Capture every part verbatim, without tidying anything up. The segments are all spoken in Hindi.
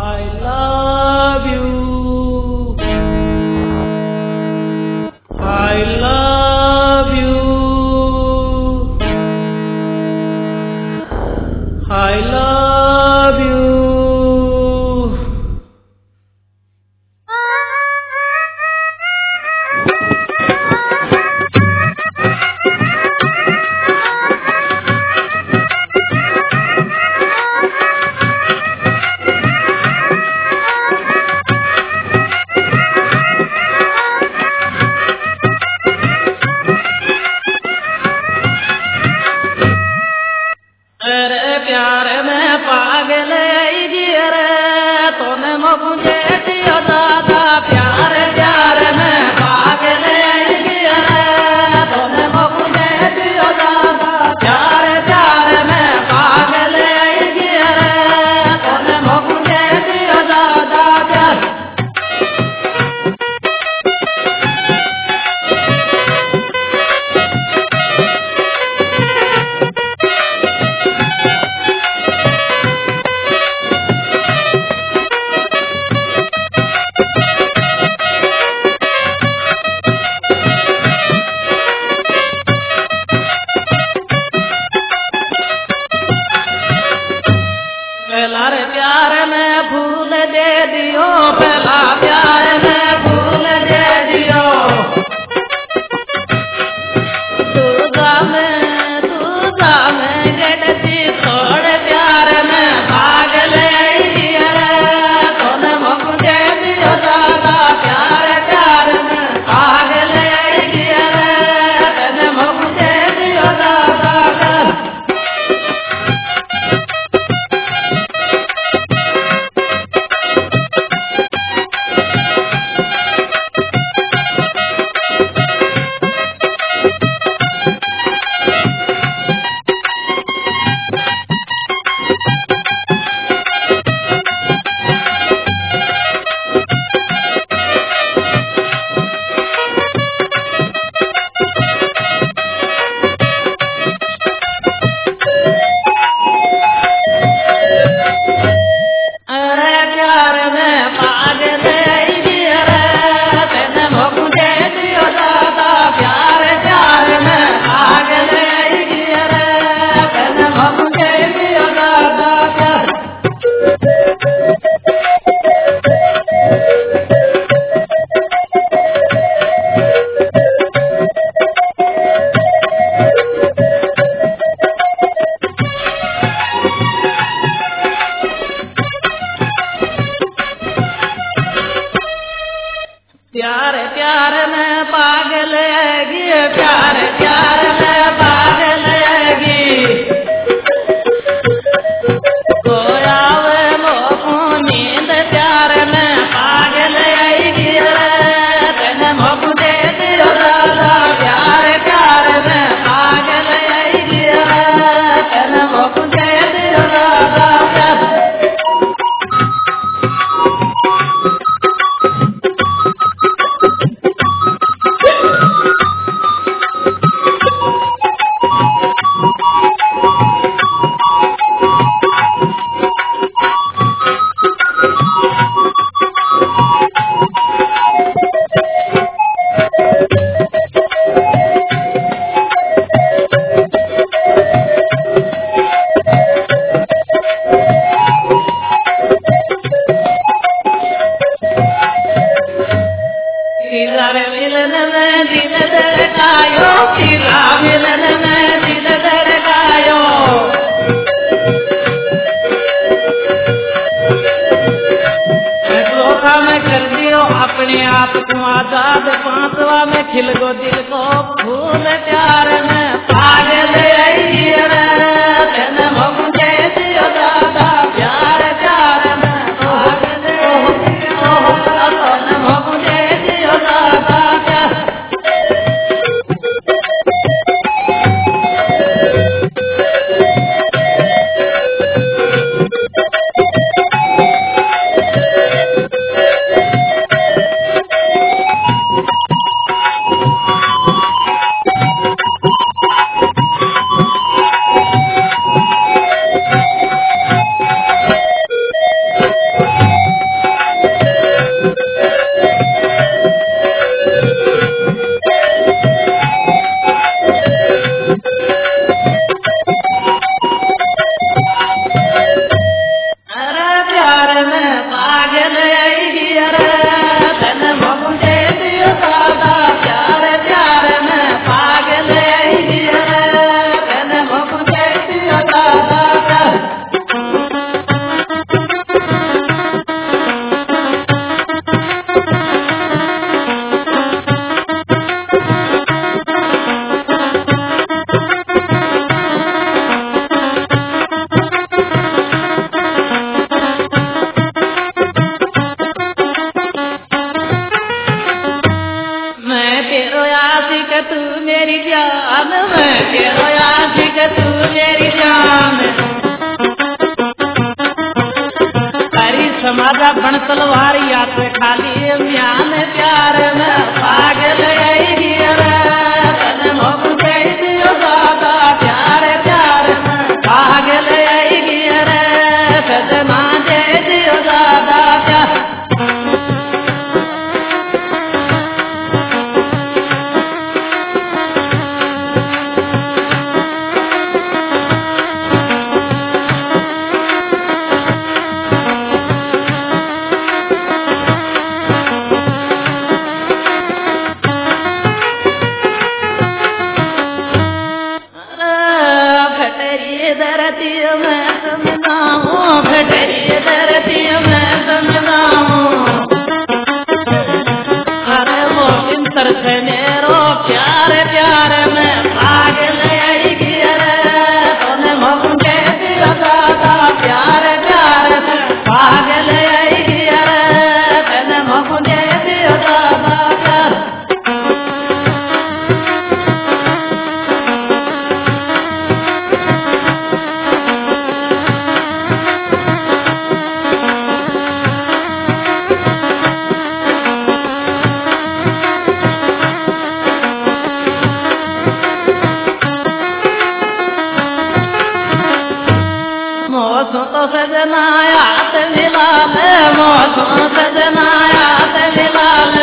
I love you. I love you. I love you. म्यान प्यार में पागल आई गिरा तन मोह दे दियो दादा प्यार प्यार में पागल आई गिरा सजना दे दियो दादा प्यार सजनायात मिलाल मौसम सजनायात मिलाल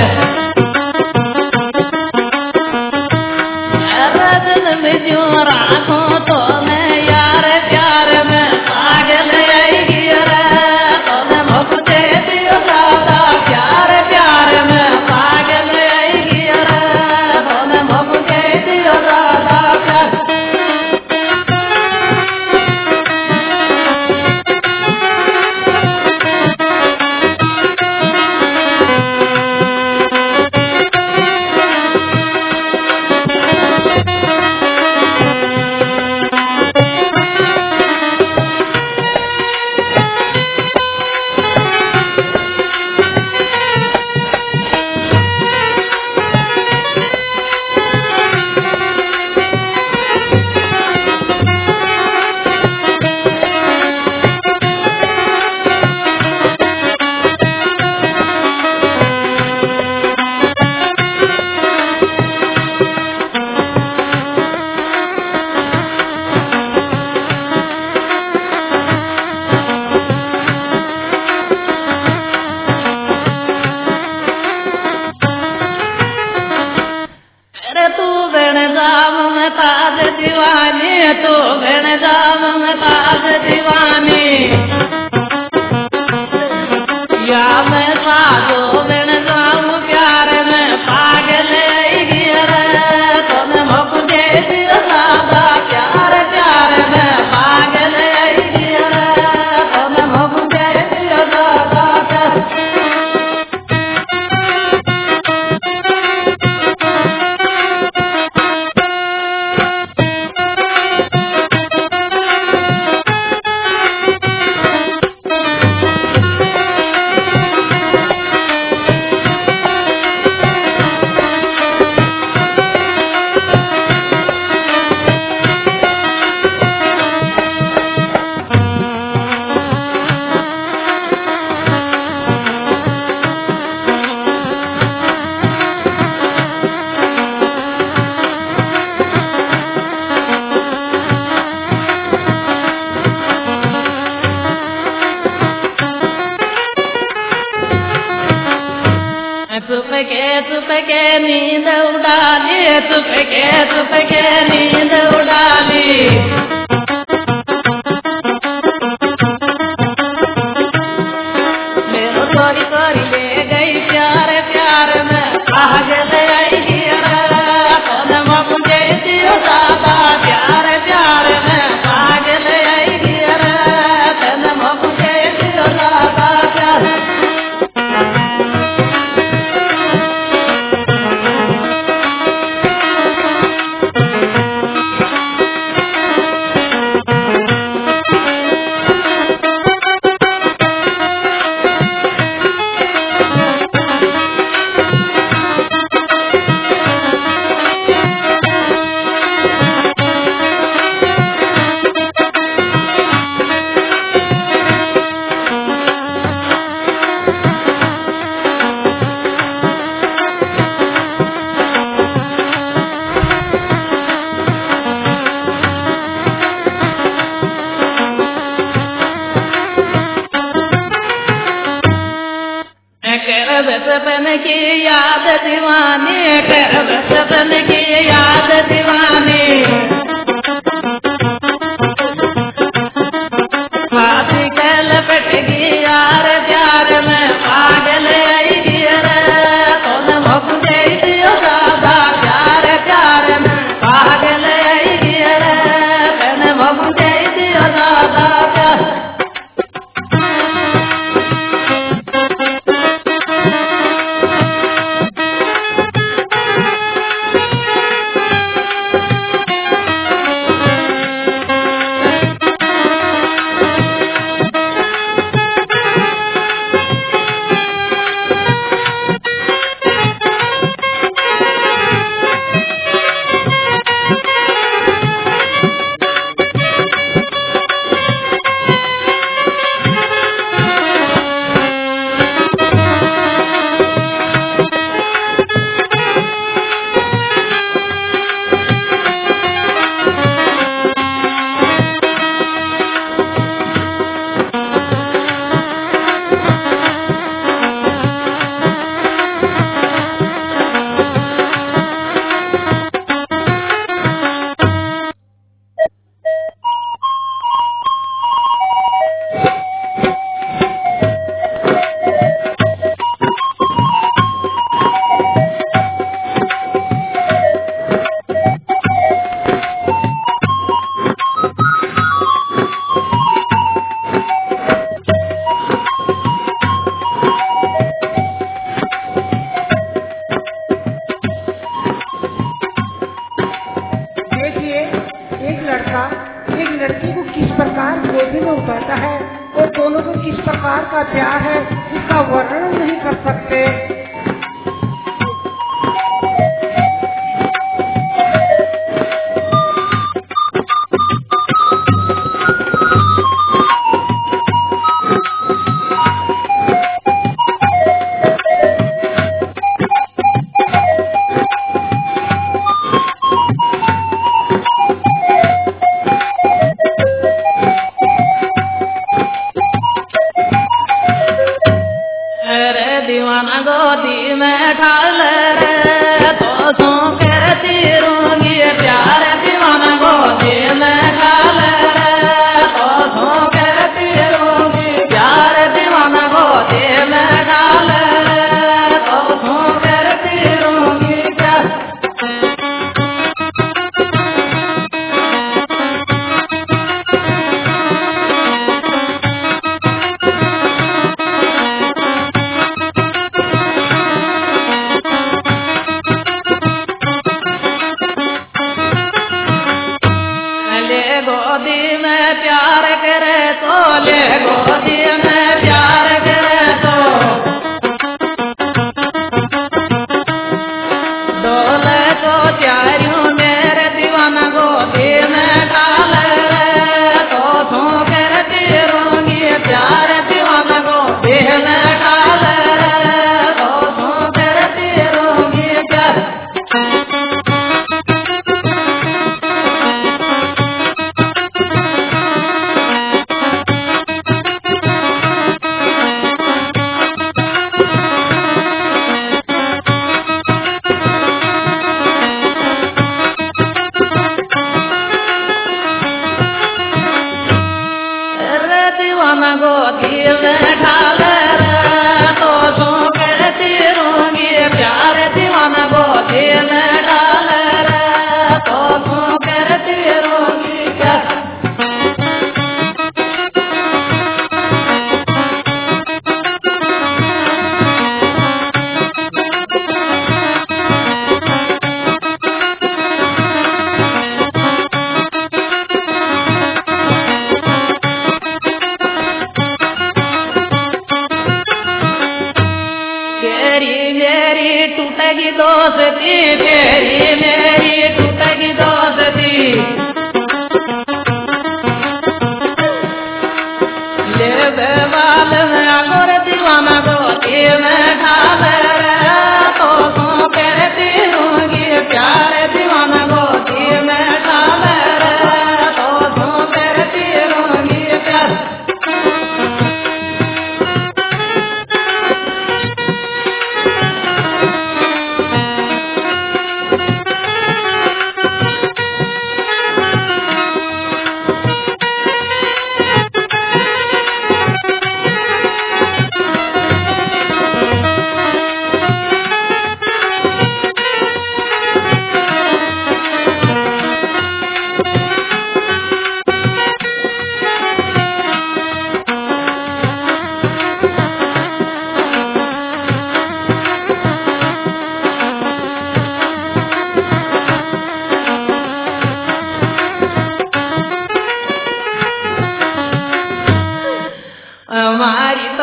रजन में जो राखों तो मैं यार प्यार में पागल आई गिरा तो मैं मुख दे दियो दादा प्यार प्यार में पागल आई गिरा तो मैं मुख दे दियो दादा प्यार दीवानी तो गण जाम में ताज दीवानी या मैं साजो गण जाम प्यार में पागल आई गिरा तो मैं मुख दे दियो दादा प्यार प्यार में पागल आई गिरा तो मैं मुख दे दियो दादा प्यार सुपके सुपके नींद उड़ाली सुपके सुपके नींद उड़ाली मेरो तोरी तोरी ले गई प्यार प्यार में पागल आई गिरा तो मुख दे दियो दादा प्यार प्यार में पागल आई गिरा तो मुख दे दियो दादा प्यार बचपन की याद दीवानी कर बचपन की याद दीवानी फांसी के लपट गई यार प्यार में पागल आएगी रे तूने मुझे दियो दादा प्यार प्यार में पागल आएगी रे तूने मुझे दियो दादा प्यार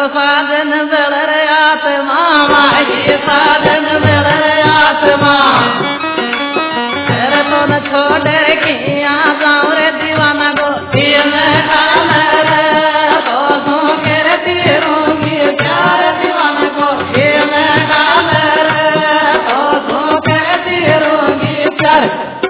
साधन बेलर आत्मा माही साधन बेलर आत्मा तेरे तो न छोड़ के आ जाऊं रे दीवाना को दिल खाना रे तो सो के रे तेरूंगी प्यार दीवाना को दिल खाना रे तो सो के रे तेरूंगी प्यार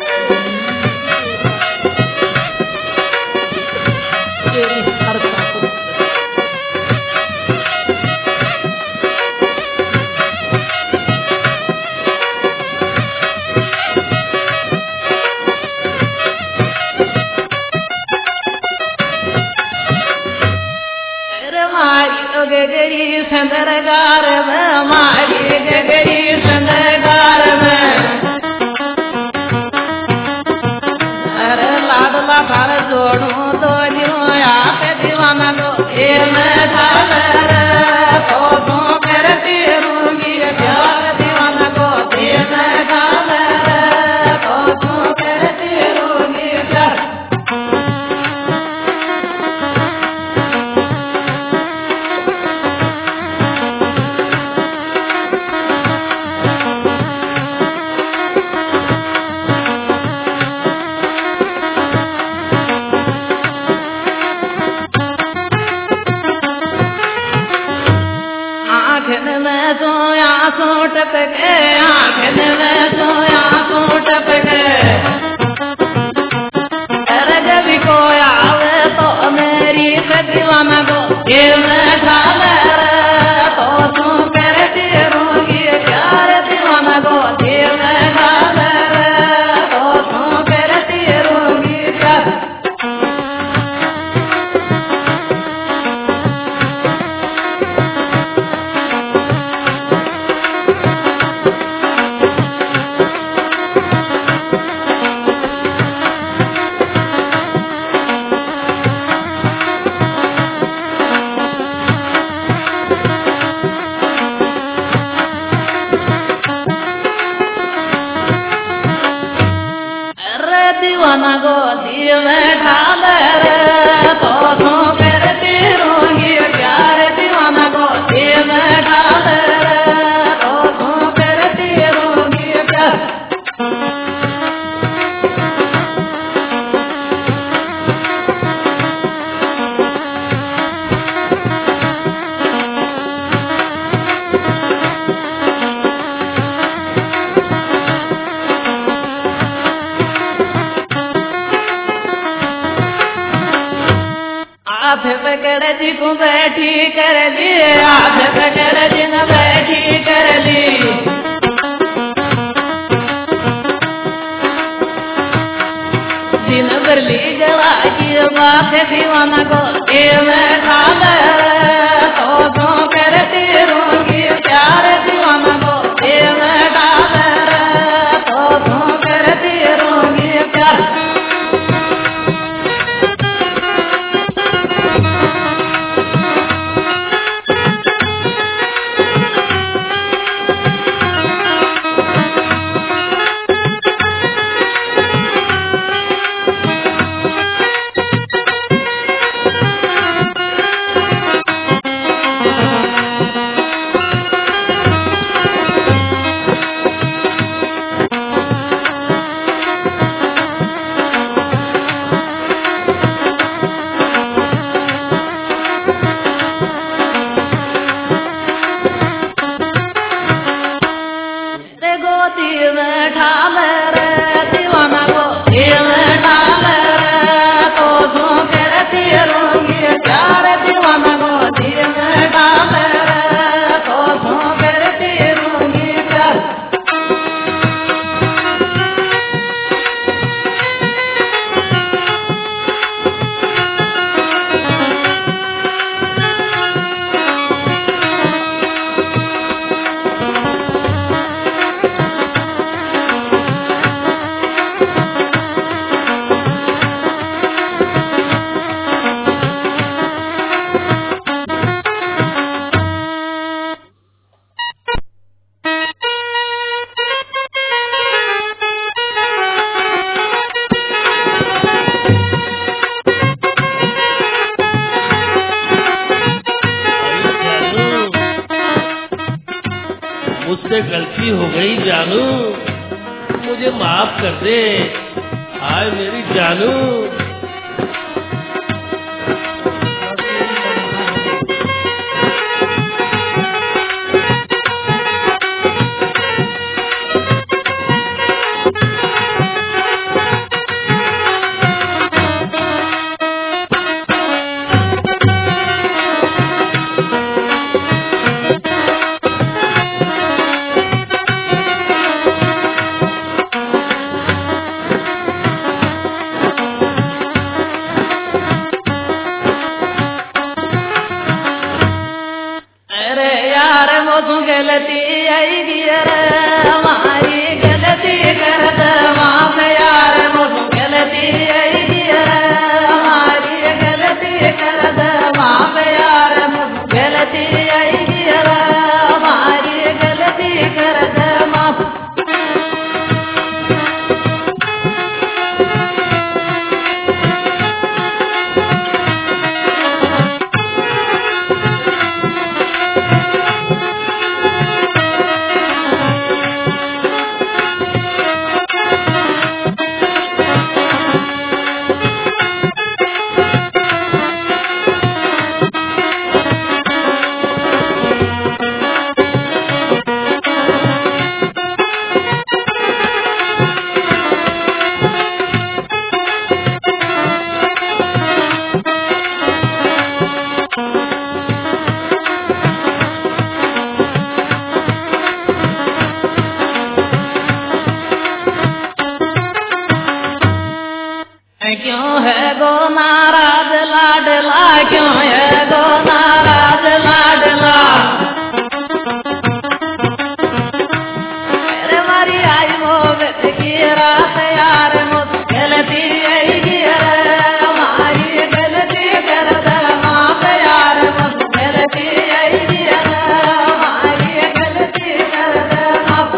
गगरी संदरगार में मारी गगरी संदरगार में अरे लाडला थार जोड़ू तो जो आप दीवाना को ये मैं थार तो तू करती रहूंगी प्यार दीवाना को ये मैं थार तो तू करती रहूंगी प्यार टप गए आँखन में सोया सो टप गए अरे जब कोई आवे तो मेरी से दीवाना को ये मैं ढाल तो तू करती रहूंगी प्यार दीवाना को ये मैं ढाल तो तू करती रहूंगी प्यार दीवाना को दिल में ढाल तो तू करती रहूंगी प्यार दीवाना को दिल में ढाल तो तू करती रहूंगी प्यार हाथ पकड़ जी को बैठी कर ली हाथ पकड़ जी न बैठी कर ली दिन भर ली जला की बात दीवाना को ये मैं ढाल तो तू करती रहूंगी प्यार दीवाना को ये मैं ढाल तो तू करती रहूंगी प्यार मुझसे गलती हो गई जानू, मुझे माफ कर दे, हाय मेरी जानू। गलती आई गियर हमारी गलती कर दे माफ यार, मुझ गलती आई गियर हमारी गलती कर दे माफ यार, मुझ गलती आई गियर हमारी गलती कर दे माफ। क्यों है गो नाराज लाडला, क्यों है गो नाराज लाडला, अरे मारी आई वो बेट की रात यार, मुझ गलती आई गियर हमारी गलती कर दे माफ यार, मुझ गलती आई गियर हमारी गलती कर दे माफ।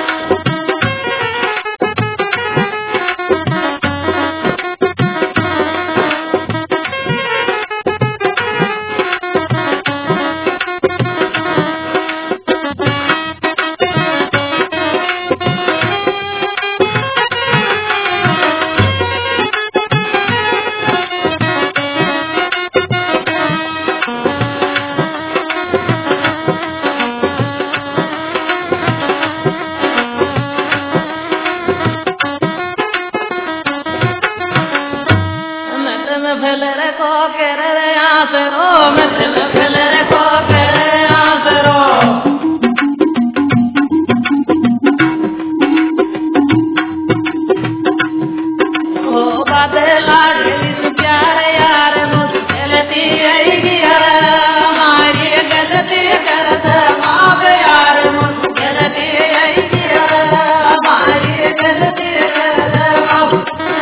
फैलर को कर आसरो, मतलब फैलर को कर आसरो, ओ बादला दिल प्यार यार, मुझ गलती आई गियर हमारी गलती कर दे माफ यार, मुझ गलती आई गियर हमारी गलती कर दे माफ।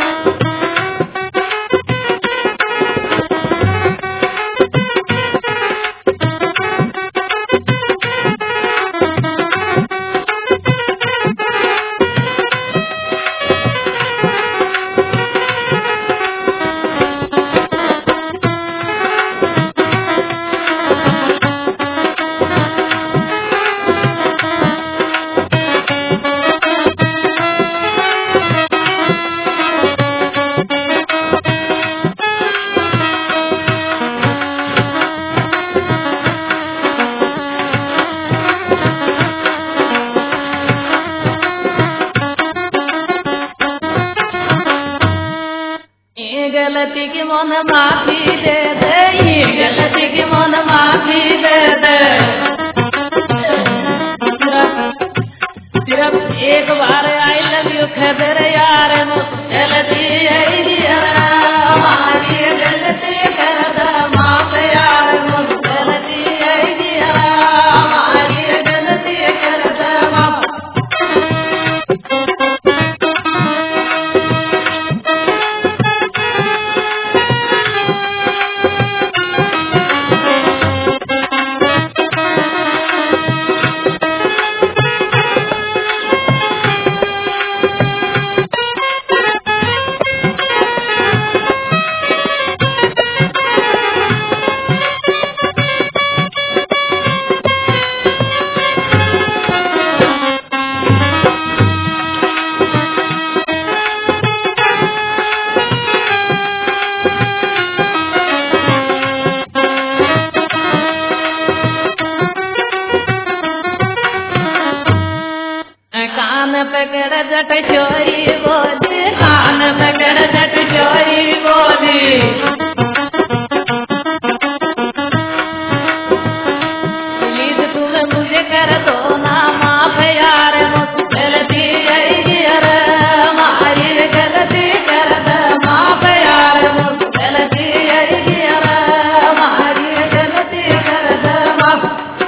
गलती की मन माफी दे दे, ये गलती की मन माफी दे दे, सिर्फ एक बार आई लव यू खबर यार, मुझ गलती आई गियर हमारी गलती कर दे माफ यार, मुझ गलती आई गियर हमारी गलती कर दे माफ। गड़गट चोरी बोली कान में गड़गट चोरी बोली प्लीज तुम मुझे कर दो ना माफ यार मुझसे गलती आई रे मारी गलती कर दे माफ यार मुझसे गलती आई रे मारी गलती कर दे माफ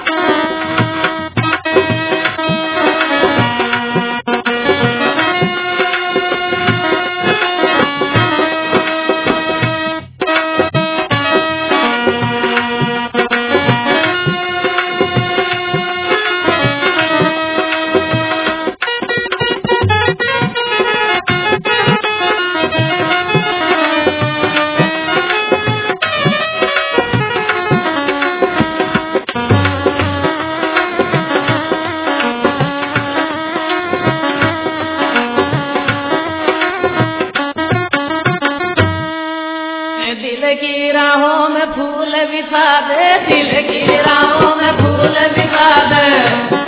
दिल की राहों में फूल बिछा दे दिल की राहों में फूल बिछा दे